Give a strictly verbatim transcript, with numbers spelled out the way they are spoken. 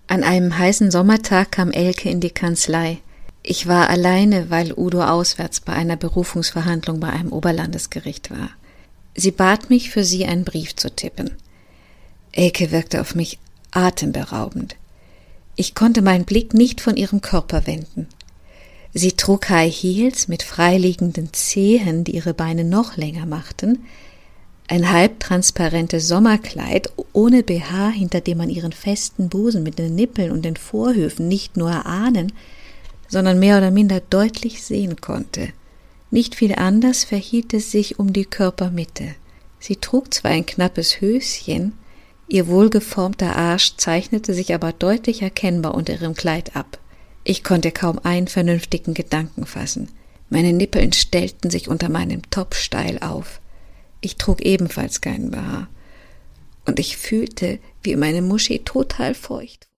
An einem heißen Sommertag kam Elke in die Kanzlei. Ich war alleine, weil Udo auswärts bei einer Berufungsverhandlung bei einem Oberlandesgericht war. Sie bat mich, für sie einen Brief zu tippen. Elke wirkte auf mich atemberaubend. Ich konnte meinen Blick nicht von ihrem Körper wenden. Sie trug High Heels mit freiliegenden Zehen, die ihre Beine noch länger machten, ein halbtransparentes Sommerkleid ohne B H, hinter dem man ihren festen Busen mit den Nippeln und den Vorhöfen nicht nur erahnen, sondern mehr oder minder deutlich sehen konnte. Nicht viel anders verhielt es sich um die Körpermitte. Sie trug zwar ein knappes Höschen, ihr wohlgeformter Arsch zeichnete sich aber deutlich erkennbar unter ihrem Kleid ab. Ich konnte kaum einen vernünftigen Gedanken fassen. Meine Nippeln stellten sich unter meinem Top steil auf. Ich trug ebenfalls keinen B H. Und ich fühlte, wie meine Muschi total feucht